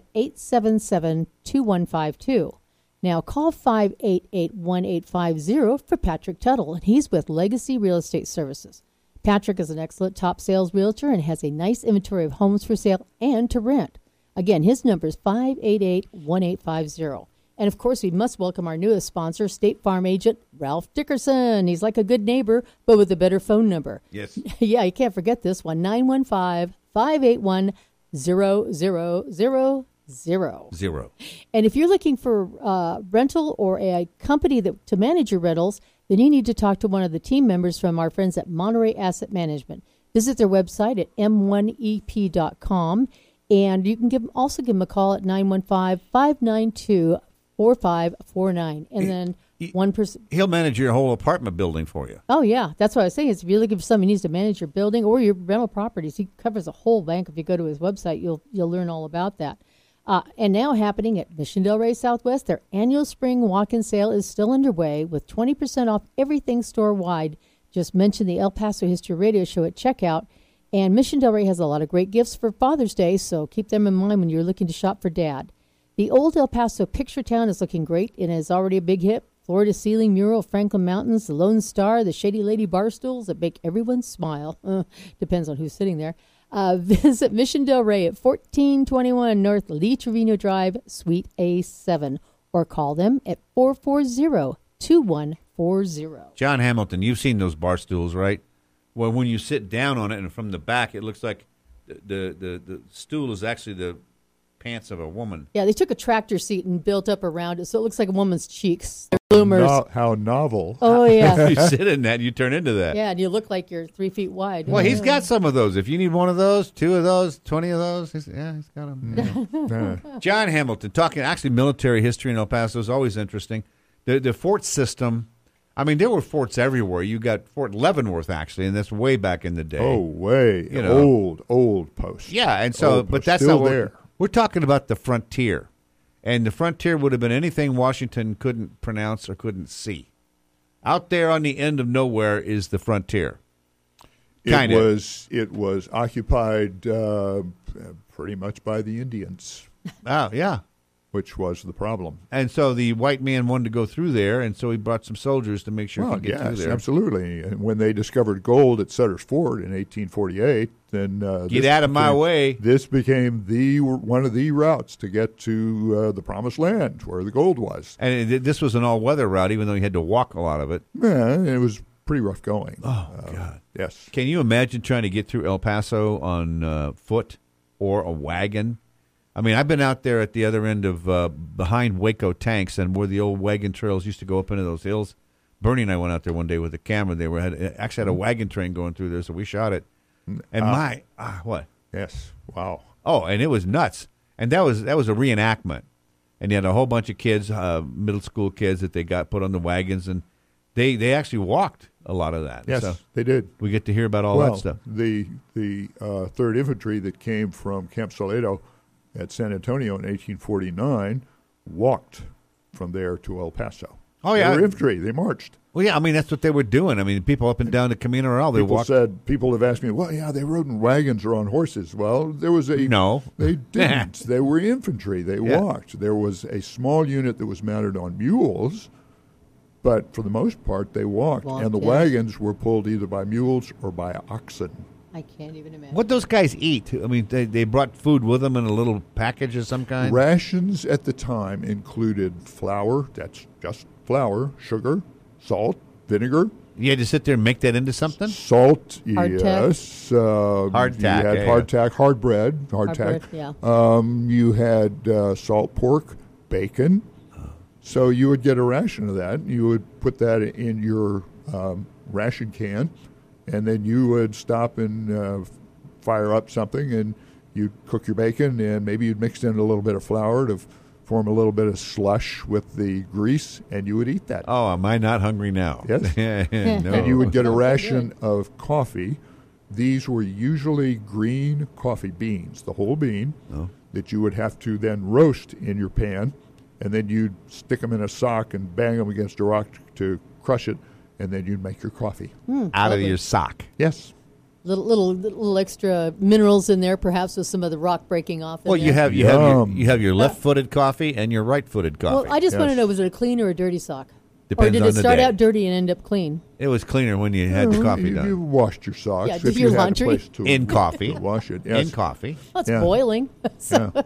877-2152. Now call 588-1850 for Patrick Tuttle, and he's with Legacy Real Estate Services. Patrick is an excellent top sales realtor and has a nice inventory of homes for sale and to rent. Again, his number is 588-1850. And, of course, we must welcome our newest sponsor, State Farm Agent Ralph Dickerson. He's like a good neighbor, but with a better phone number. Yes. Yeah, you can't forget this one, 915-581-0000. And if you're looking for rental or a company to manage your rentals, then you need to talk to one of the team members from our friends at Monterey Asset Management. Visit their website at m1ep.com. And you can also give them a call at 915-592-4549. And then one person. He'll manage your whole apartment building for you. Oh, yeah. That's what I was saying. If you're looking for someone who needs to manage your building or your rental properties, he covers a whole bank. If you go to his website, you'll learn all about that. And now happening at Mission Del Rey Southwest, their annual spring walk-in sale is still underway with 20% off everything store-wide. Just mention the El Paso History Radio Show at checkout. And Mission Del Rey has a lot of great gifts for Father's Day, so keep them in mind when you're looking to shop for Dad. The old El Paso Picture Town is looking great and is already a big hit. Floor-to-ceiling mural of Franklin Mountains, the Lone Star, the Shady Lady bar stools that make everyone smile. Depends on who's sitting there. Visit Mission Del Rey at 1421 North Lee Trevino Drive, Suite A7, or call them at 440-2140. John Hamilton, you've seen those bar stools, right? Well, when you sit down on it and from the back, it looks like the stool is actually the pants of a woman. Yeah, they took a tractor seat and built up around it, so it looks like a woman's cheeks. They're bloomers. How novel. Oh, yeah. You sit in that, you turn into that. Yeah, and you look like you're 3 feet wide. Well, he's got some of those. If you need one of those, 2 of those, 20 of those, he's got them. John Hamilton, talking actually military history in El Paso is always interesting. The fort system, I mean, there were forts everywhere. You got Fort Leavenworth, actually, and that's way back in the day. Oh, way. Old post. Yeah, and so, old but post. that's Still not there. We're talking about the frontier. And the frontier would have been anything Washington couldn't pronounce or couldn't see. Out there on the end of nowhere is the frontier. It was occupied pretty much by the Indians. Oh, yeah. Which was the problem. And so the white man wanted to go through there, and so he brought some soldiers to make sure he could get through there. Absolutely. And when they discovered gold at Sutter's Fort in 1848, then get out of my way. This became one of the routes to get to the Promised Land, where the gold was. And this was an all-weather route, even though you had to walk a lot of it. Yeah, and it was pretty rough going. Oh, God. Yes. Can you imagine trying to get through El Paso on foot or a wagon? I mean, I've been out there at the other end of behind Waco Tanks and where the old wagon trails used to go up into those hills. Bernie and I went out there one day with a camera. They actually had a wagon train going through there, so we shot it. And what? Yes. Wow. Oh, and it was nuts. And that was a reenactment. And you had a whole bunch of kids, middle school kids that they got put on the wagons, and they actually walked a lot of that. Yes, so they did. We get to hear about all that stuff. The 3rd Infantry that came from Camp Salado at San Antonio in 1849 walked from there to El Paso. Oh, yeah. They were infantry. They marched. Well, yeah, I mean, that's what they were doing. I mean, people up and down the Camino Real, they walked. People have asked me, well, yeah, they rode in wagons or on horses. Well, there was No. They didn't. They were infantry. They walked. There was a small unit that was mounted on mules, but for the most part, they walked. And the wagons were pulled either by mules or by oxen. I can't even imagine. What those guys eat? I mean, they brought food with them in a little package of some kind? Rations at the time included flour, that's just flour, sugar, salt, vinegar. You had to sit there and make that into something? Salt, hardtack. yes. Hardtack. You had hardtack, hard bread, Hardtack. Yeah. You had salt pork, bacon. So you would get a ration of that. You would put that in your ration can, and then you would stop and fire up something, and you'd cook your bacon, and maybe you'd mix in a little bit of flour to form a little bit of slush with the grease, and you would eat that. Oh, am I not hungry now? Yes. No. And you would get a ration of coffee. These were usually green coffee beans, the whole bean, that you would have to then roast in your pan, and then you'd stick them in a sock and bang them against a rock to crush it, and then you'd make your coffee. Out of your sock. Yes. Little extra minerals in there, perhaps with some of the rock breaking off. Well, you have your left-footed coffee and your right-footed coffee. Well, I just want to know, was it a clean or a dirty sock? Depends or did on it the start day. out dirty and end up clean? It was cleaner when you had the coffee done. You washed your socks. Yeah, if did you your had laundry? a place to In coffee. wash it. Yes. In coffee. Well, it's boiling. The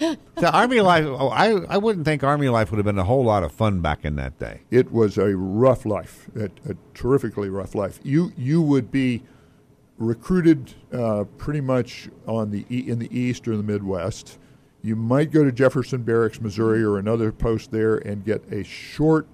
Army life, I wouldn't think Army life would have been a whole lot of fun back in that day. It was a rough life, a terrifically rough life. You would be recruited pretty much in the East or the Midwest. You might go to Jefferson Barracks, Missouri, or another post there and get a short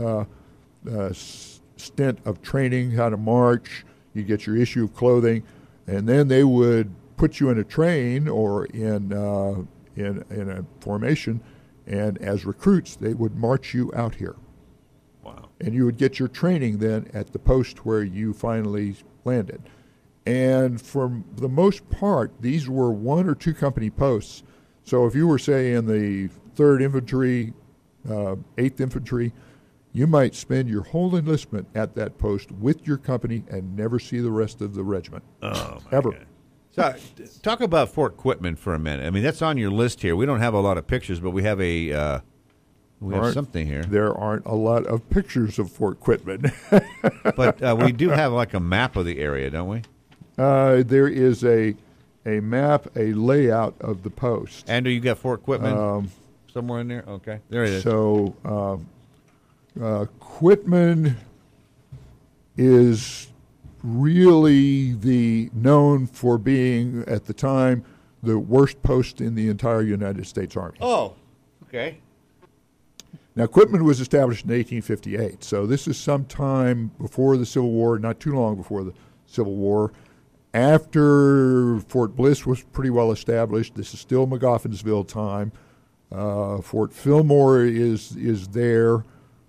stint of training, how to march. You get your issue of clothing, and then they would put you in a train or in a formation, and as recruits, they would march you out here. Wow. And you would get your training then at the post where you finally landed. And for the most part, these were 1 or 2 company posts. So if you were, say, in the 3rd Infantry, 8th Infantry, you might spend your whole enlistment at that post with your company and never see the rest of the regiment. Oh, ever. God. So, talk about Fort Quitman for a minute. I mean, that's on your list here. We don't have a lot of pictures, but we have something here. There aren't a lot of pictures of Fort Quitman. But we do have like a map of the area, don't we? There is a map, a layout of the post. Andrew, you got Fort Quitman somewhere in there? Okay, there it is. So Quitman is really known for being, at the time, the worst post in the entire United States Army. Oh, okay. Now, Quitman was established in 1858, so this is sometime before the Civil War, not too long before the Civil War. After Fort Bliss was pretty well established, this is still McGoffinsville time. Fort Fillmore is there,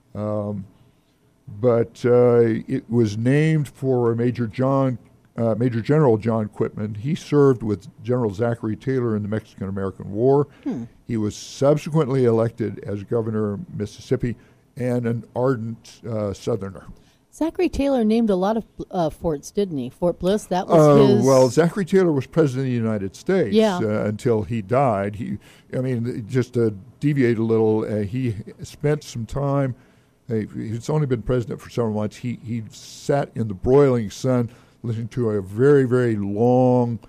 but it was named for Major General John Quitman. He served with General Zachary Taylor in the Mexican-American War. He was subsequently elected as governor of Mississippi and an ardent Southerner. Zachary Taylor named a lot of forts, didn't he? Fort Bliss, that was his... Well, Zachary Taylor was president of the United States until he died. Just to deviate a little, he spent some time, he's only been president for several months. He sat in the broiling sun listening to a very, very long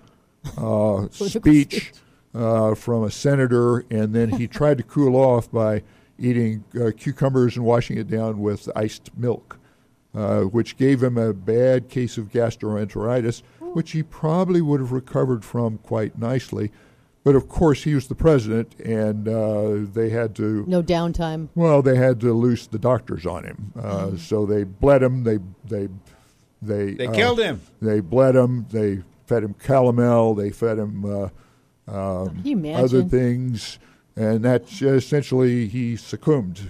speech from a senator, and then he tried to cool off by eating cucumbers and washing it down with iced milk. Which gave him a bad case of gastroenteritis, which he probably would have recovered from quite nicely. But, of course, he was the president, and they had to... No downtime. Well, they had to loose the doctors on him. So they bled him. They killed him. They bled him. They fed him calomel. They fed him other things. And that's essentially he succumbed.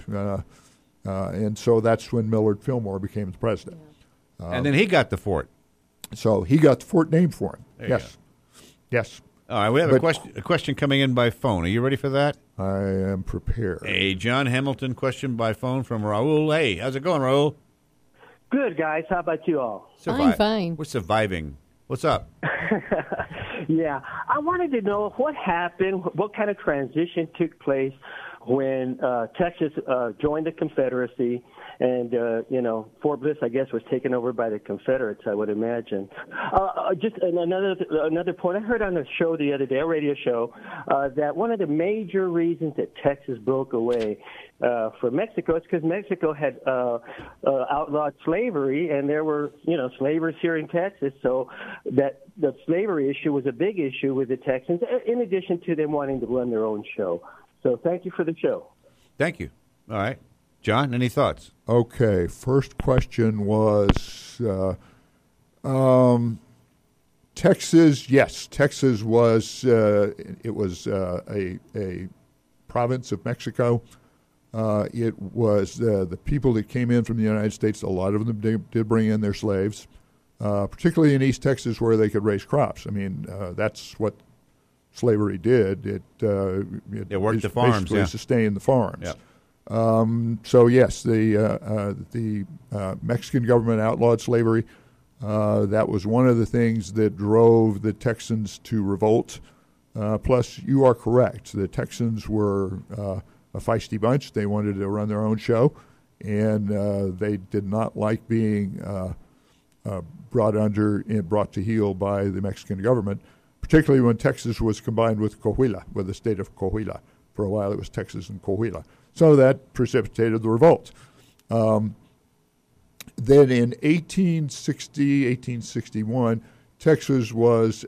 And so that's when Millard Fillmore became the president. And then he got the fort. So he got the fort named for him. Yes. All right, we have a question coming in by phone. Are you ready for that? I am prepared. A John Hamilton question by phone from Raul. Hey, how's it going, Raul? Good, guys. How about you all? Fine. We're surviving. What's up? Yeah. I wanted to know what happened, what kind of transition took place when Texas joined the Confederacy, and Fort Bliss, I guess, was taken over by the Confederates, I would imagine. Just another point, I heard on a show the other day, a radio show, that one of the major reasons that Texas broke away from Mexico is because Mexico had outlawed slavery, and there were slavers here in Texas, so that the slavery issue was a big issue with the Texans, in addition to them wanting to run their own show. So thank you for the show. Thank you. All right. John, any thoughts? Okay. First question was Texas. Yes, Texas was it was a province of Mexico. It was the people that came in from the United States. A lot of them did bring in their slaves, particularly in East Texas where they could raise crops. I mean, that's what slavery did. It worked the farms, basically sustained the farms. Yeah. So yes, the Mexican government outlawed slavery. That was one of the things that drove the Texans to revolt. Plus, you are correct. The Texans were a feisty bunch. They wanted to run their own show, and they did not like being brought to heel by the Mexican government, particularly when Texas was combined with Coahuila, with the state of Coahuila. For a while, it was Texas and Coahuila. So that precipitated the revolt. Then in 1861, Texas was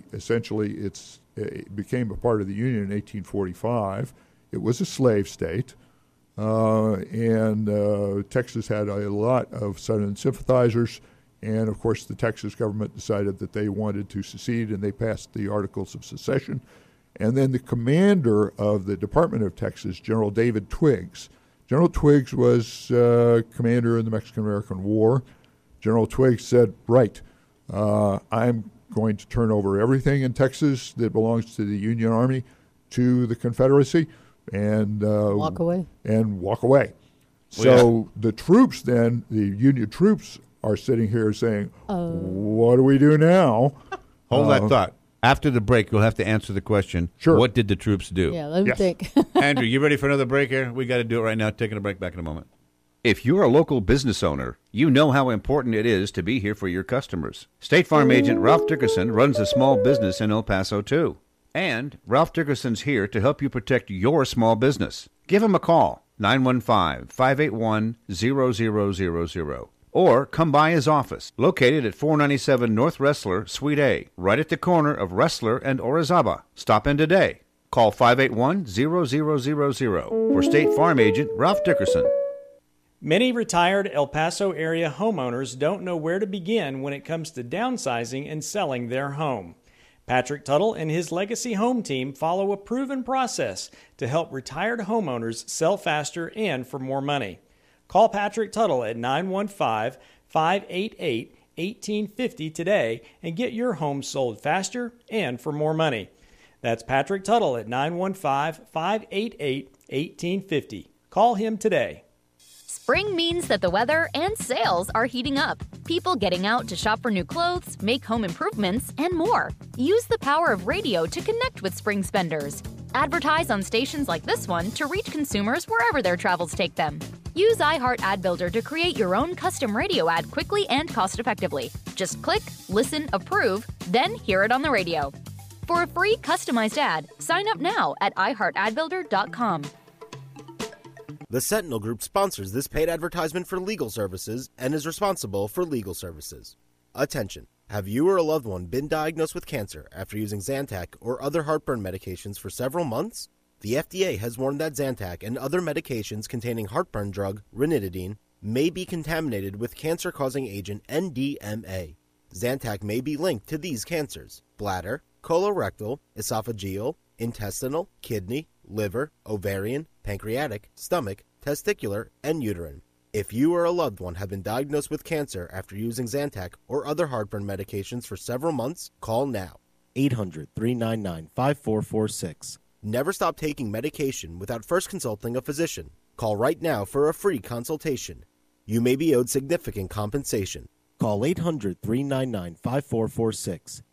it became a part of the Union in 1845. It was a slave state, and Texas had a lot of Southern sympathizers. And, of course, the Texas government decided that they wanted to secede, and they passed the Articles of Secession. And then the commander of the Department of Texas, General David Twiggs. General Twiggs was commander in the Mexican-American War. General Twiggs said, right, I'm going to turn over everything in Texas that belongs to the Union Army to the Confederacy and walk away. So the troops then, the Union troops, are sitting here saying, what do we do now? Hold that thought. After the break, you'll have to answer the question, sure. What did the troops do? Yeah, let me think. Andrew, you ready for another break here? We got to do it right now. Taking a break, back in a moment. If you're a local business owner, you know how important it is to be here for your customers. State Farm agent Ralph Dickerson runs a small business in El Paso, too. And Ralph Dickerson's here to help you protect your small business. Give him a call, 915-581-0000. Or come by his office, located at 497 North Wrestler, Suite A, right at the corner of Wrestler and Orizaba. Stop in today. Call 581-0000 for State Farm Agent Ralph Dickerson. Many retired El Paso area homeowners don't know where to begin when it comes to downsizing and selling their home. Patrick Tuttle and his Legacy Home team follow a proven process to help retired homeowners sell faster and for more money. Call Patrick Tuttle at 915-588-1850 today and get your home sold faster and for more money. That's Patrick Tuttle at 915-588-1850. Call him today. Spring means that the weather and sales are heating up. People getting out to shop for new clothes, make home improvements, and more. Use the power of radio to connect with spring spenders. Advertise on stations like this one to reach consumers wherever their travels take them. Use iHeart Ad Builder to create your own custom radio ad quickly and cost-effectively. Just click, listen, approve, then hear it on the radio. For a free customized ad, sign up now at iHeartAdBuilder.com. The Sentinel Group sponsors this paid advertisement for legal services and is responsible for legal services. Attention! Have you or a loved one been diagnosed with cancer after using Zantac or other heartburn medications for several months? The FDA has warned that Zantac and other medications containing heartburn drug, ranitidine, may be contaminated with cancer-causing agent NDMA. Zantac may be linked to these cancers: bladder, colorectal, esophageal, intestinal, kidney, liver, ovarian, pancreatic, stomach, testicular, and uterine. If you or a loved one have been diagnosed with cancer after using Zantac or other heartburn medications for several months, call now. 800-399-5446. Never stop taking medication without first consulting a physician. Call right now for a free consultation. You may be owed significant compensation. Call 800-399-5446.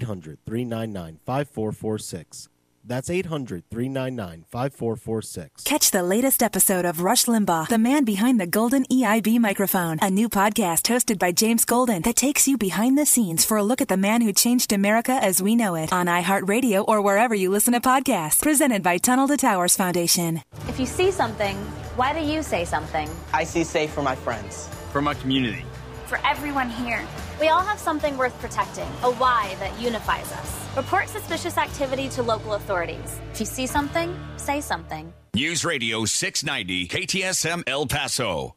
800-399-5446. That's 800-399-5446. Catch the latest episode of Rush Limbaugh, the man behind the golden EIB microphone, a new podcast hosted by James Golden that takes you behind the scenes for a look at the man who changed America as we know it on iHeartRadio or wherever you listen to podcasts. Presented by Tunnel to Towers Foundation. If you see something, why do you say something? I see safe for my friends. For my community. For everyone here. We all have something worth protecting, a why that unifies us. Report suspicious activity to local authorities. If you see something, say something. News Radio 690 KTSM El Paso.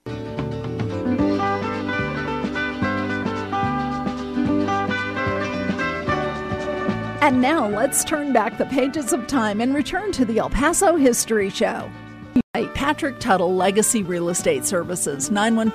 And now let's turn back the pages of time and return to the El Paso History Show. Patrick Tuttle Legacy Real Estate Services,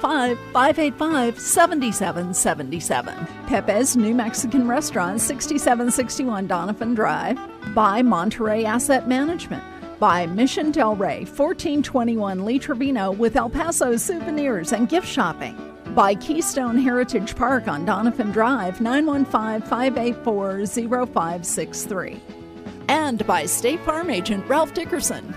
915-585-7777. Pepe's New Mexican Restaurant, 6761 Donovan Drive. By Monterey Asset Management. By Mission Del Rey, 1421 Lee Trevino with El Paso souvenirs and gift shopping. By Keystone Heritage Park on Donovan Drive, 915-584-0563. And by State Farm Agent Ralph Dickerson,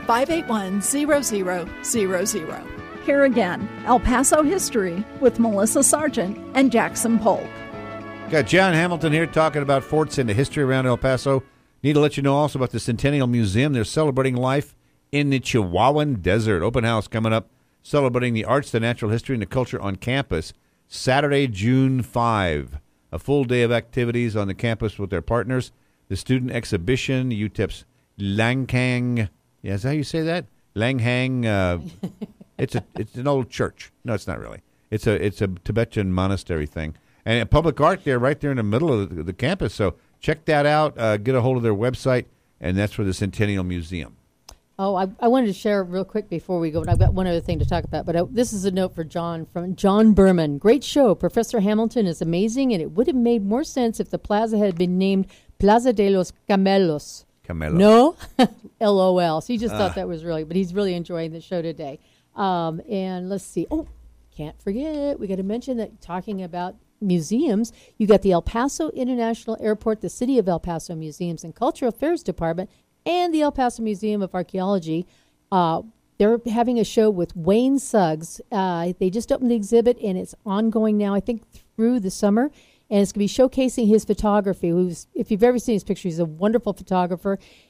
581-0000. Here again, El Paso History with Melissa Sargent and Jackson Polk. Got John Hamilton here talking about forts and the history around El Paso. Need to let you know also about the Centennial Museum. They're celebrating life in the Chihuahuan Desert. Open house coming up, celebrating the arts, the natural history, and the culture on campus. Saturday, June 5. A full day of activities on the campus with their partners. The student exhibition, UTEP's Langhang. Yeah, is that how you say that? Langhang. It's an old church. No, it's not really. It's a Tibetan monastery thing. And public art there, right there in the middle of the campus. So check that out. Get a hold of their website, and that's for the Centennial Museum. Oh, I wanted to share real quick before we go, and I've got one other thing to talk about, but this is a note for John from John Berman. Great show. Professor Hamilton is amazing, and it would have made more sense if the plaza had been named Plaza de los Camelos. Camelos. No? LOL. So he just thought that was really, but he's really enjoying the show today. And let's see. Oh, can't forget. We got to mention that talking about museums, you got the El Paso International Airport, the City of El Paso Museums and Cultural Affairs Department, and the El Paso Museum of Archaeology. They're having a show with Wayne Suggs. They just opened the exhibit, and it's ongoing now, I think, through the summer. And it's going to be showcasing his photography. If you've ever seen his picture, he's a wonderful photographer.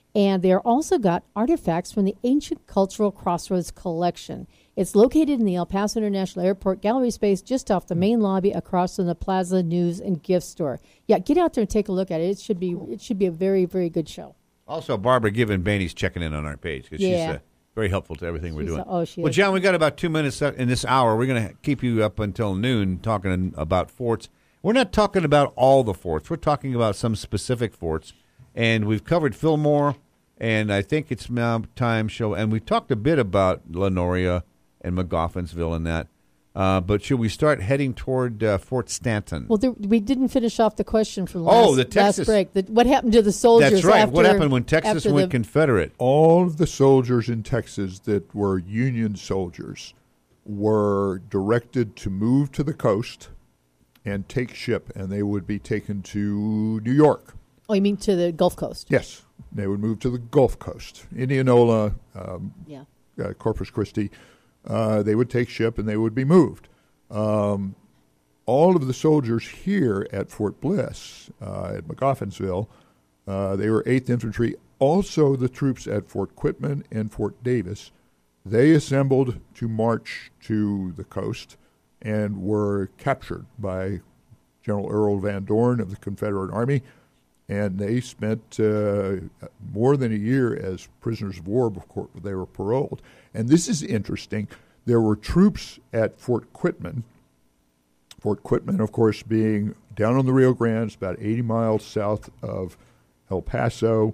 And they are also got artifacts from the Ancient Cultural Crossroads Collection. It's located in the El Paso International Airport gallery space just off the main lobby across from the Plaza News and Gift Store. Yeah, get out there and take a look at it. It should be a very, very good show. Also, Barbara Given-Baney's checking in on our page because she's very helpful to everything we're doing. She well, is. John, we got about 2 minutes in this hour. We're going to keep you up until noon talking about forts. We're not talking about all the forts. We're talking about some specific forts. And we've covered Fillmore, and I think it's now time and we talked a bit about Lenoria and McGoffinsville and that. But should we start heading toward Fort Stanton? Well, we didn't finish off the question from last break. What happened to the soldiers? That's right. What happened when Texas went Confederate? All of the soldiers in Texas that were Union soldiers were directed to move to the coast and take ship, and they would be taken to New York. Oh, you mean to the Gulf Coast? Yes. They would move to the Gulf Coast. Indianola, Corpus Christi. They would take ship and they would be moved. All of the soldiers here at Fort Bliss, at McGoffinsville, they were 8th Infantry. Also the troops at Fort Quitman and Fort Davis, they assembled to march to the coast and were captured by General Earl Van Dorn of the Confederate Army. And they spent more than a year as prisoners of war before they were paroled. And this is interesting. There were troops at Fort Quitman. Fort Quitman, of course, being down on the Rio Grande, about 80 miles south of El Paso.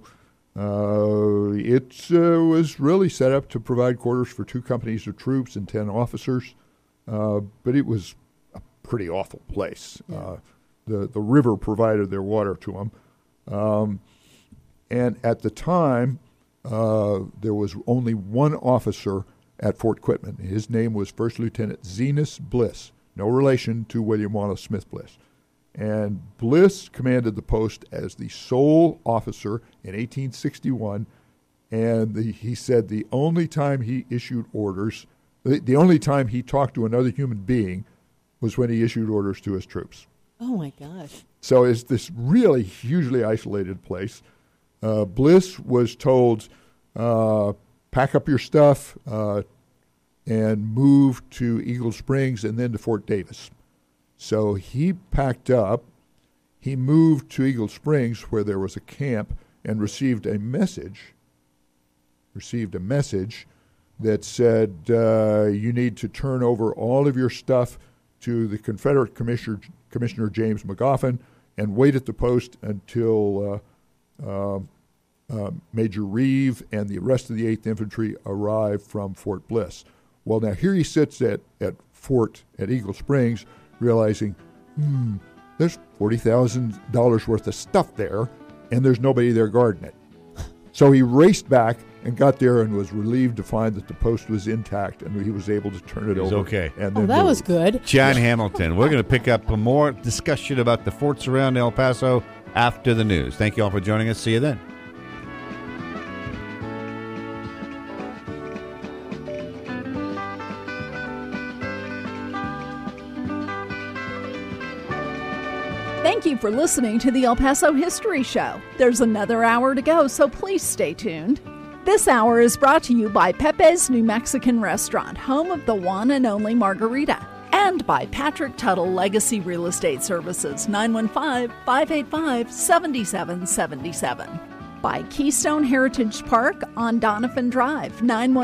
It was really set up to provide quarters for 2 companies of troops and 10 officers. But it was a pretty awful place. Yeah. The river provided their water to them. And at the time, there was only one officer at Fort Quitman. His name was First Lieutenant Zenas Bliss, no relation to William Wallace Smith Bliss. And Bliss commanded the post as the sole officer in 1861, and he said the only time he issued orders, the only time he talked to another human being was when he issued orders to his troops. Oh, my gosh. So it's this really hugely isolated place. Bliss was told, pack up your stuff and move to Eagle Springs and then to Fort Davis. So he packed up. He moved to Eagle Springs where there was a camp and received a message that said, you need to turn over all of your stuff to the Confederate Commissioner James McGoffin and wait at the post until Major Reeve and the rest of the 8th Infantry arrived from Fort Bliss. Well, now here he sits at Eagle Springs, realizing, there's $40,000 worth of stuff there, and there's nobody there guarding it. So he raced back and got there and was relieved to find that the post was intact and he was able to turn it over. Okay. And then that was good. John Hamilton. We're going to pick up more discussion about the forts around El Paso after the news. Thank you all for joining us. See you then. Thank you for listening to the El Paso History Show. There's another hour to go, so please stay tuned. This hour is brought to you by Pepe's New Mexican Restaurant, home of the one and only margarita, and by Patrick Tuttle Legacy Real Estate Services, 915-585-7777. By Keystone Heritage Park on Doniphan Drive,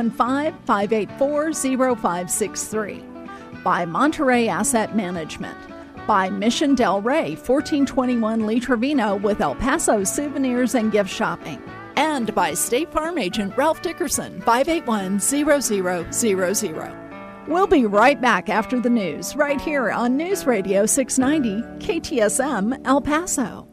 915-584-0563. By Monterey Asset Management. By Mission Del Rey, 1421 Lee Trevino with El Paso souvenirs and gift shopping. And by State Farm Agent Ralph Dickerson, 581-0000. We'll be right back after the news, right here on News Radio 690 KTSM El Paso.